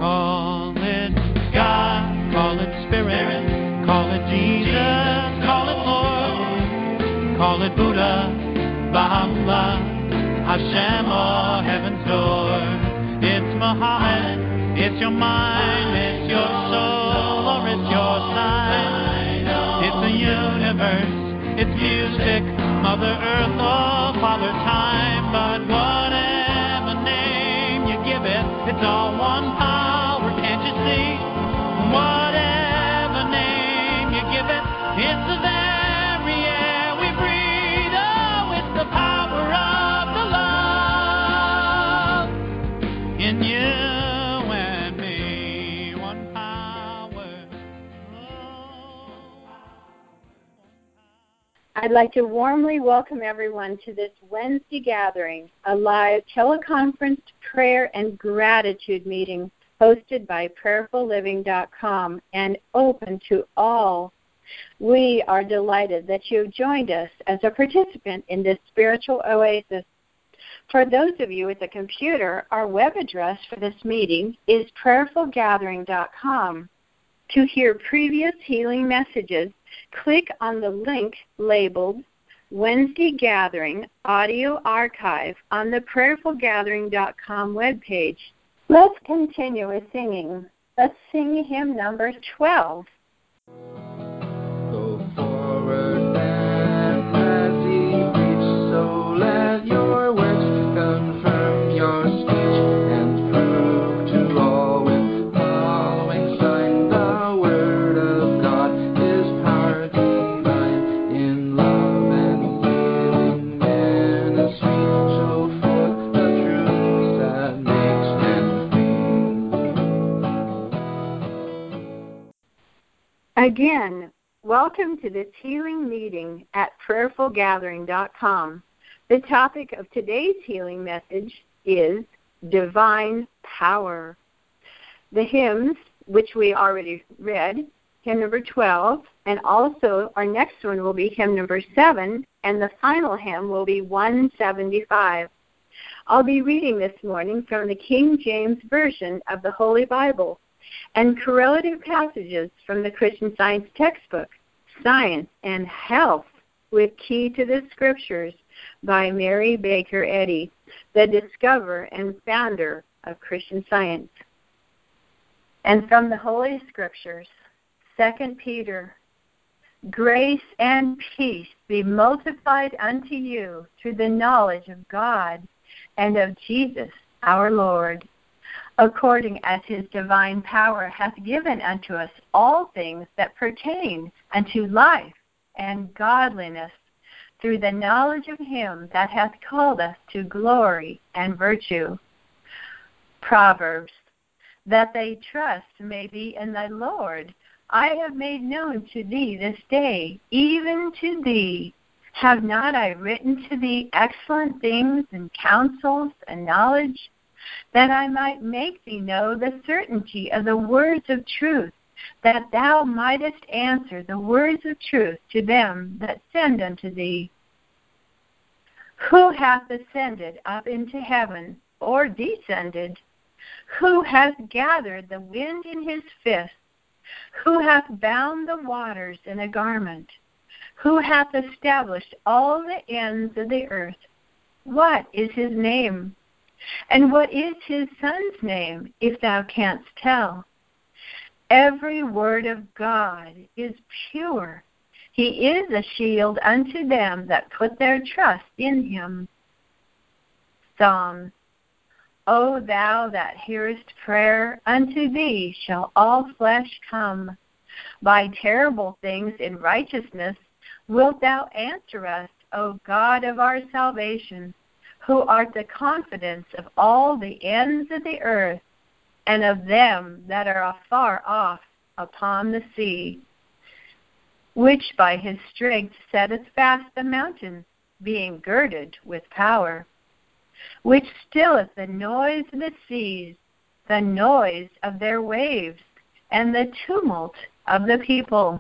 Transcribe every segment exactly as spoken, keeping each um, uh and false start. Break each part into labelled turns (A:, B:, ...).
A: Call it God, call it Spirit, call it Jesus, call it Lord, call it Buddha, Baha'u'llah, Hashem, or Heaven's Door. It's Muhammad, it's your mind, it's your soul, or it's your sight. It's the universe, it's music, Mother Earth, or Father Time. But whatever name you give it, it's all one power, can't you see? Whatever name you give it, it's the very air we breathe. Oh, it's the power of the love in you and me. One power. Oh.
B: I'd like to warmly welcome everyone to this Wednesday gathering, a live teleconference prayer and gratitude meeting hosted by prayerful living dot com and open to all. We are delighted that you have joined us as a participant in this spiritual oasis. For those of you with a computer, our web address for this meeting is prayerful gathering dot com. To hear previous healing messages, click on the link labeled Wednesday Gathering Audio Archive on the prayerful gathering dot com webpage. Let's continue with singing. Let's sing hymn number twelve.
C: Go forward and as ye preach, so let your works confirm your speech and prove to all with following sign the word of God is power divine in love and healing ministry. Show forth the truth that makes men free.
B: Again, welcome to this healing meeting at prayerful gathering dot com. The topic of today's healing message is Divine Power. The hymns, which we already read, hymn number twelve, and also our next one will be hymn number seven, and the final hymn will be one seventy-five. I'll be reading this morning from the King James Version of the Holy Bible and correlative passages from the Christian Science textbook, Science and Health with Key to the Scriptures by Mary Baker Eddy, the discoverer and founder of Christian Science. And from the Holy Scriptures, Second Peter, grace and peace be multiplied unto you through the knowledge of God and of Jesus our Lord, according as his divine power hath given unto us all things that pertain unto life and godliness, through the knowledge of him that hath called us to glory and virtue. Proverbs, that they trust may be in the Lord, I have made known to thee this day, even to thee. Have not I written to thee excellent things and counsels and knowledge, that I might make thee know the certainty of the words of truth, that thou mightest answer the words of truth to them that send unto thee? Who hath ascended up into heaven, or descended? Who hath gathered the wind in his fist? Who hath bound the waters in a garment? Who hath established all the ends of the earth? What is his name? And what is his son's name, if thou canst tell? Every word of God is pure. He is a shield unto them that put their trust in him. Psalms. O thou that hearest prayer, unto thee shall all flesh come. By terrible things in righteousness wilt thou answer us, O God of our salvation, who art the confidence of all the ends of the earth, and of them that are afar off upon the sea, which by his strength setteth fast the mountains, being girded with power, which stilleth the noise of the seas, the noise of their waves, and the tumult of the people.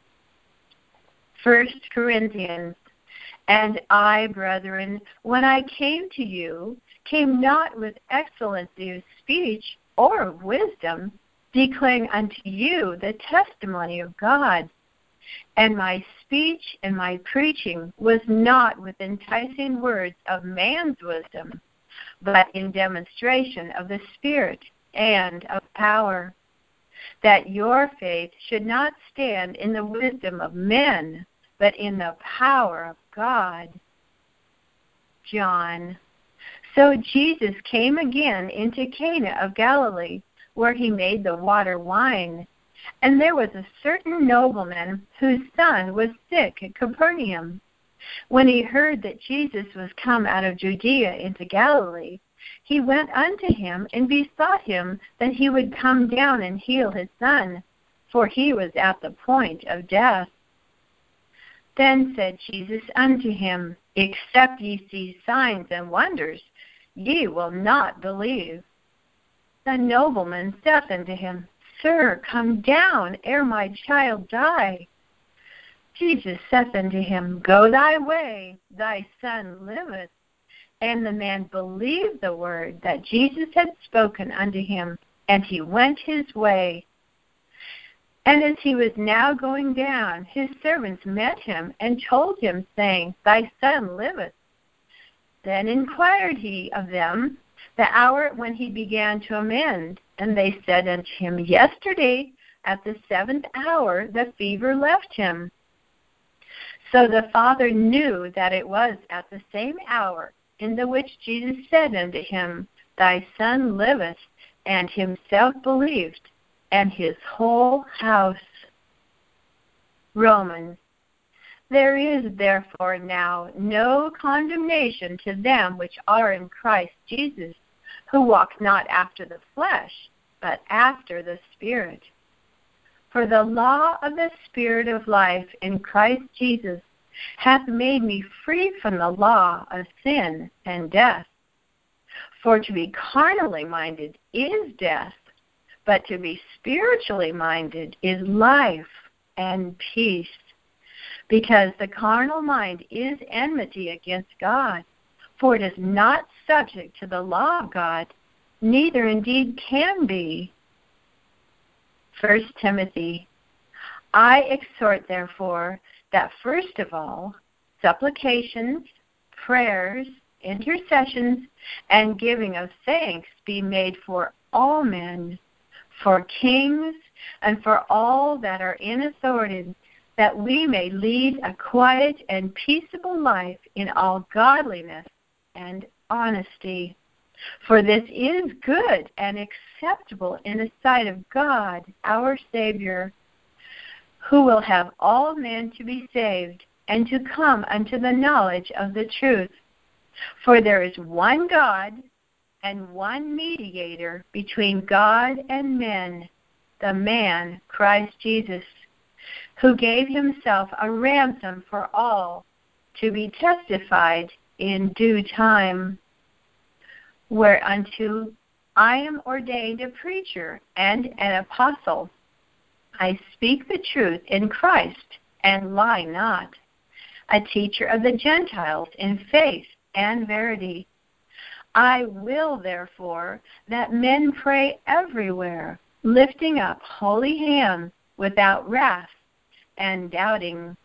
B: First Corinthians. And I, brethren, when I came to you, came not with excellency of speech or of wisdom, declaring unto you the testimony of God. And my speech and my preaching was not with enticing words of man's wisdom, but in demonstration of the Spirit and of power, that your faith should not stand in the wisdom of men, but in the power of God. John. So Jesus came again into Cana of Galilee, where he made the water wine. And there was a certain nobleman whose son was sick at Capernaum. When he heard that Jesus was come out of Judea into Galilee, he went unto him and besought him that he would come down and heal his son, for he was at the point of death. Then said Jesus unto him, Except ye see signs and wonders, ye will not believe. The nobleman saith unto him, Sir, come down, ere my child die. Jesus saith unto him, Go thy way, thy son liveth. And the man believed the word that Jesus had spoken unto him, and he went his way. And as he was now going down, his servants met him and told him, saying, Thy son liveth. Then inquired he of them the hour when he began to amend. And they said unto him, Yesterday at the seventh hour the fever left him. So the father knew that it was at the same hour in the which Jesus said unto him, Thy son liveth, and himself believed, and his whole house. Romans. There is therefore now no condemnation to them which are in Christ Jesus, who walk not after the flesh, but after the Spirit. For the law of the Spirit of life in Christ Jesus hath made me free from the law of sin and death. For to be carnally minded is death, but to be spiritually minded is life and peace. Because the carnal mind is enmity against God, for it is not subject to the law of God, neither indeed can be. First Timothy. I exhort, therefore, that first of all, supplications, prayers, intercessions, and giving of thanks be made for all men, for kings, and for all that are in authority, that we may lead a quiet and peaceable life in all godliness and honesty. For this is good and acceptable in the sight of God, our Savior, who will have all men to be saved and to come unto the knowledge of the truth. For there is one God and one mediator between God and men, the man Christ Jesus, who gave himself a ransom for all, to be testified in due time. Whereunto I am ordained a preacher and an apostle. I speak the truth in Christ, and lie not, a teacher of the Gentiles in faith and verity. I will, therefore, that men pray everywhere, lifting up holy hands without wrath and doubting.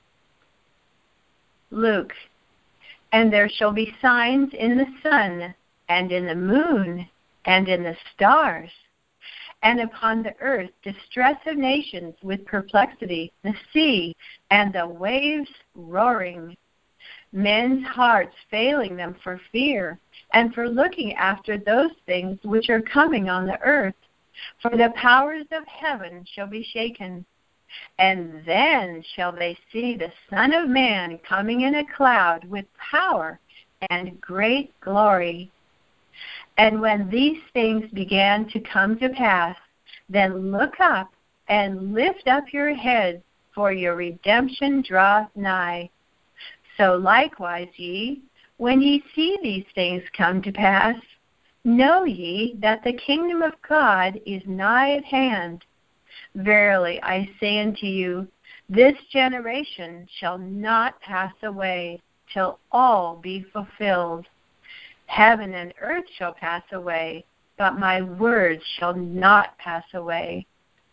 B: Luke. And there shall be signs in the sun, and in the moon, and in the stars, and upon the earth distress of nations with perplexity, the sea and the waves roaring, men's hearts failing them for fear, and for looking after those things which are coming on the earth, for the powers of heaven shall be shaken. And then shall they see the Son of Man coming in a cloud with power and great glory. And when these things began to come to pass, then look up and lift up your heads, for your redemption draweth nigh. So likewise ye, when ye see these things come to pass, know ye that the kingdom of God is nigh at hand. Verily I say unto you, this generation shall not pass away till all be fulfilled. Heaven and earth shall pass away, but my words shall not pass away.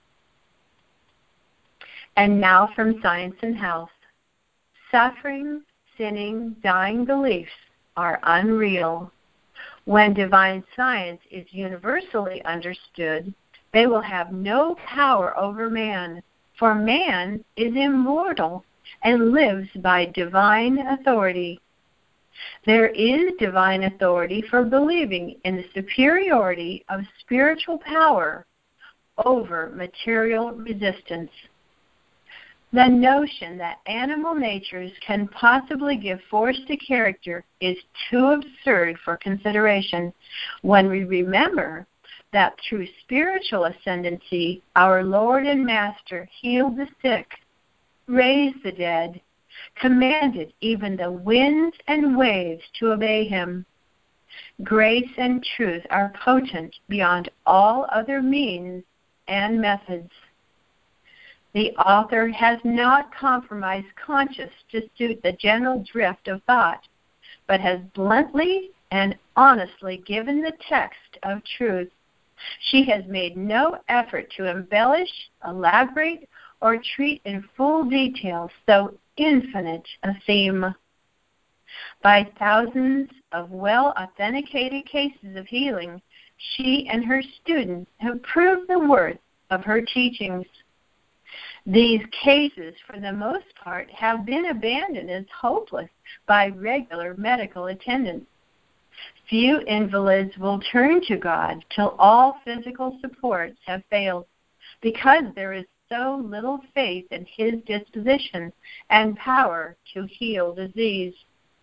B: And now from Science and Health. Suffering, sinning, dying beliefs are unreal. When divine science is universally understood, they will have no power over man, for man is immortal and lives by divine authority. There is divine authority for believing in the superiority of spiritual power over material resistance. The notion that animal natures can possibly give force to character is too absurd for consideration when we remember that through spiritual ascendancy, our Lord and Master healed the sick, raised the dead, commanded even the winds and waves to obey him. Grace and truth are potent beyond all other means and methods. The author has not compromised conscience to suit the general drift of thought, but has bluntly and honestly given the text of truth. She has made no effort to embellish, elaborate, or treat in full detail so infinite a theme. By thousands of well-authenticated cases of healing, she and her students have proved the worth of her teachings. These cases, for the most part, have been abandoned as hopeless by regular medical attendants. Few invalids will turn to God till all physical supports have failed, because there is so little faith in his disposition and power to heal disease.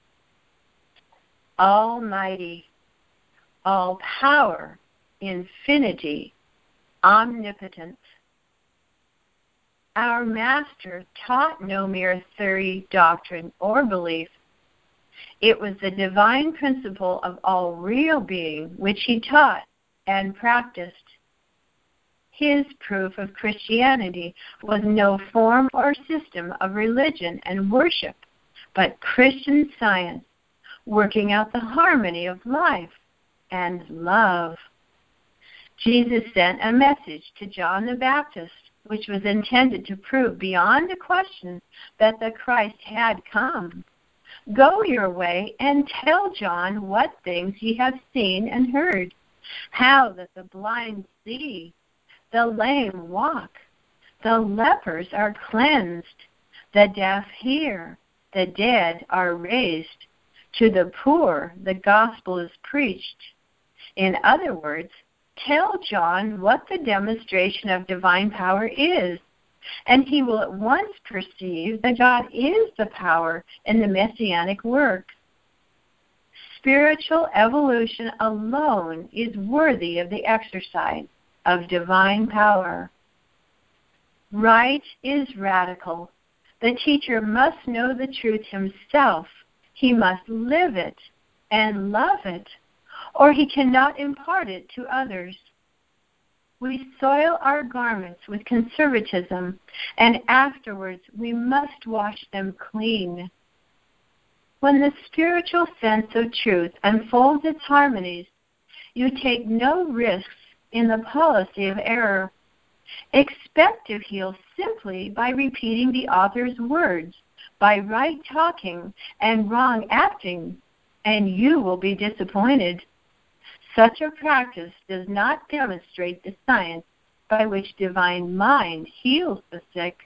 B: Almighty, all power, infinity, omnipotence. Our Master taught no mere theory, doctrine, or belief. It was the divine principle of all real being which he taught and practiced. His proof of Christianity was no form or system of religion and worship, but Christian science, working out the harmony of life and love. Jesus sent a message to John the Baptist, which was intended to prove beyond a question that the Christ had come. Go your way and tell John what things ye have seen and heard, how that the blind see, the lame walk, the lepers are cleansed, the deaf hear, the dead are raised, to the poor the gospel is preached. In other words, tell John what the demonstration of divine power is, and he will at once perceive that God is the power in the messianic work. Spiritual evolution alone is worthy of the exercise of divine power. Right is radical. The teacher must know the truth himself. He must live it and love it, or he cannot impart it to others. We soil our garments with conservatism, and afterwards we must wash them clean. When the spiritual sense of truth unfolds its harmonies, you take no risks in the policy of error. Expect to heal simply by repeating the author's words, by right talking and wrong acting, and you will be disappointed. Such a practice does not demonstrate the science by which divine mind heals the sick.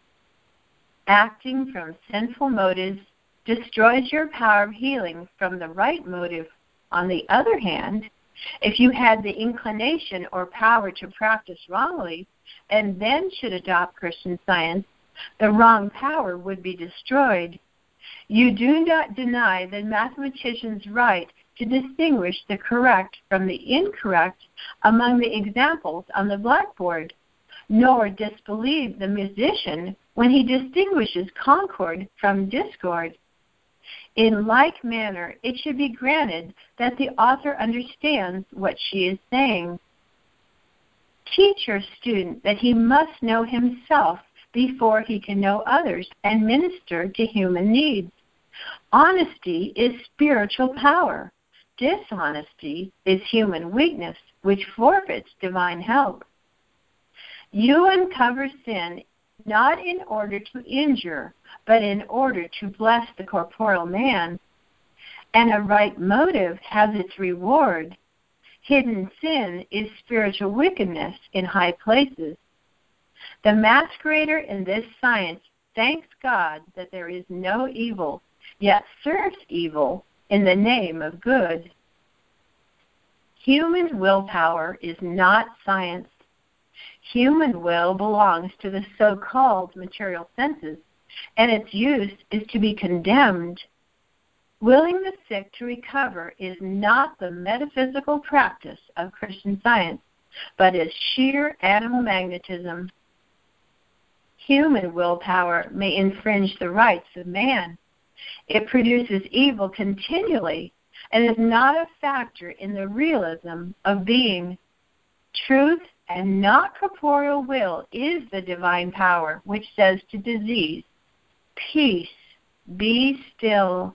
B: Acting from sinful motives destroys your power of healing from the right motive. On the other hand, if you had the inclination or power to practice wrongly and then should adopt Christian science, the wrong power would be destroyed. You do not deny the mathematician's right to distinguish the correct from the incorrect among the examples on the blackboard, nor disbelieve the musician when he distinguishes concord from discord. In like manner, it should be granted that the author understands what she is saying. Teach your student that he must know himself before he can know others and minister to human needs. Honesty is spiritual power. dishonesty is human weakness, which forfeits divine help. You uncover sin not in order to injure, but in order to bless the corporeal man. And a right motive has its reward. Hidden sin is spiritual wickedness in high places. The masquerader in this science thanks God that there is no evil, yet serves evil in the name of good. Human willpower is not science. Human will belongs to the so-called material senses, and its use is to be condemned. Willing the sick to recover is not the metaphysical practice of Christian Science, but is sheer animal magnetism. Human willpower may infringe the rights of man. It produces evil continually and is not a factor in the realism of being. Truth and not corporeal will is the divine power which says to disease, peace, be still.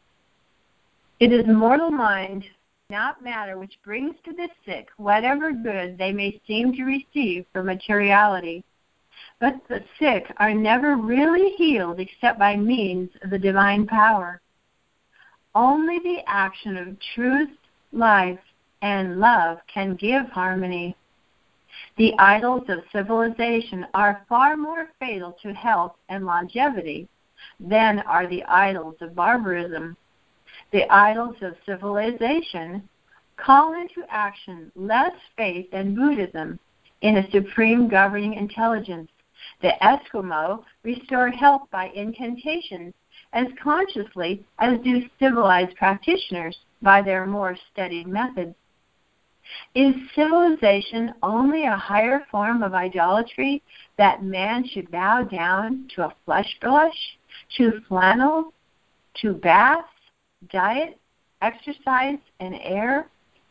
B: It is mortal mind, not matter, which brings to the sick whatever good they may seem to receive from materiality. But the sick are never really healed except by means of the divine power. Only the action of truth, life, and love can give harmony. The idols of civilization are far more fatal to health and longevity than are the idols of barbarism. The idols of civilization call into action less faith than Buddhism in a supreme governing intelligence. The Eskimo restore health by incantations as consciously as do civilized practitioners by their more studied methods. Is civilization only a higher form of idolatry that man should bow down to a flesh blush, to flannel, to baths, diet, exercise, and air?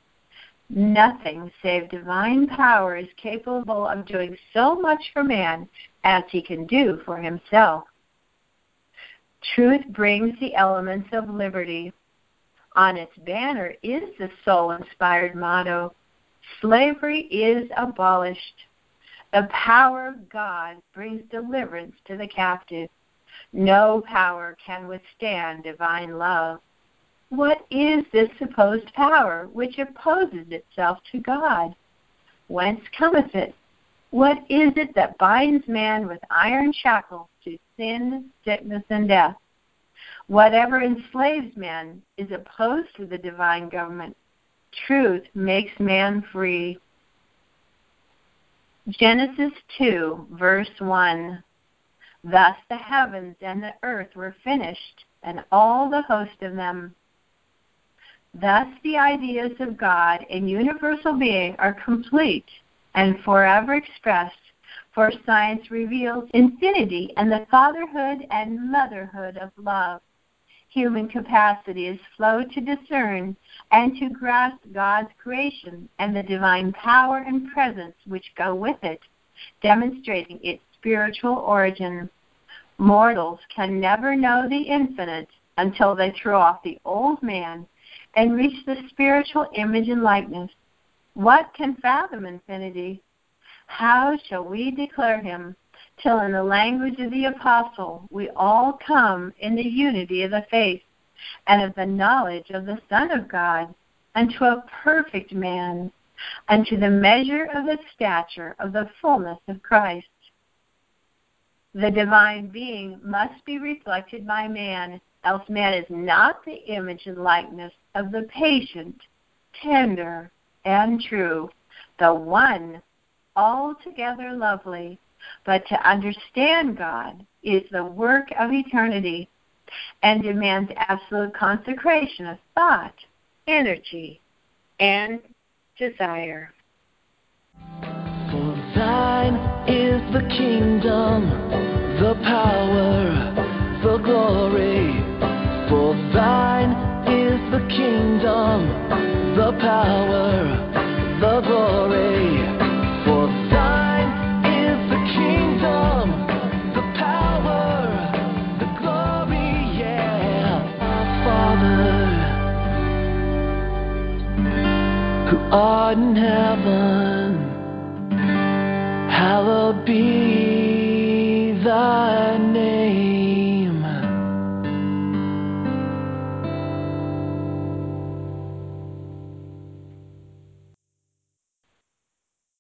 B: Nothing save divine power is capable of doing so much for man as he can do for himself. Truth brings the elements of liberty. On its banner is the soul-inspired motto, slavery is abolished. The power of God brings deliverance to the captive. No power can withstand divine love. What is this supposed power which opposes itself to God? Whence cometh it? What is it that binds man with iron shackles to sin, sickness, and death? Whatever enslaves man is opposed to the divine government. Truth makes man free. Genesis two, verse one. Thus the heavens and the earth were finished, and all the host of them. Thus the ideas of God and universal being are complete and forever expressed, for science reveals infinity and the fatherhood and motherhood of love. Human capacity is slow to discern and to grasp God's creation and the divine power and presence which go with it, demonstrating its spiritual origin. Mortals can never know the infinite until they throw off the old man and reach the spiritual image and likeness. What can fathom infinity? How shall we declare him? Till in the language of the apostle we all come in the unity of the faith and of the knowledge of the Son of God, unto a perfect man, unto the measure of the stature of the fullness of Christ. The divine being must be reflected by man, else man is not the image and likeness of the patient, tender, and true, the one, altogether lovely. But to understand God is the work of eternity and demands absolute consecration of thought, energy, and desire.
D: For thine is the kingdom, the power, the glory. For thine is the kingdom, the power, the glory. For thine is the kingdom, the power, the glory, yeah. Our Father, heaven, hallowed be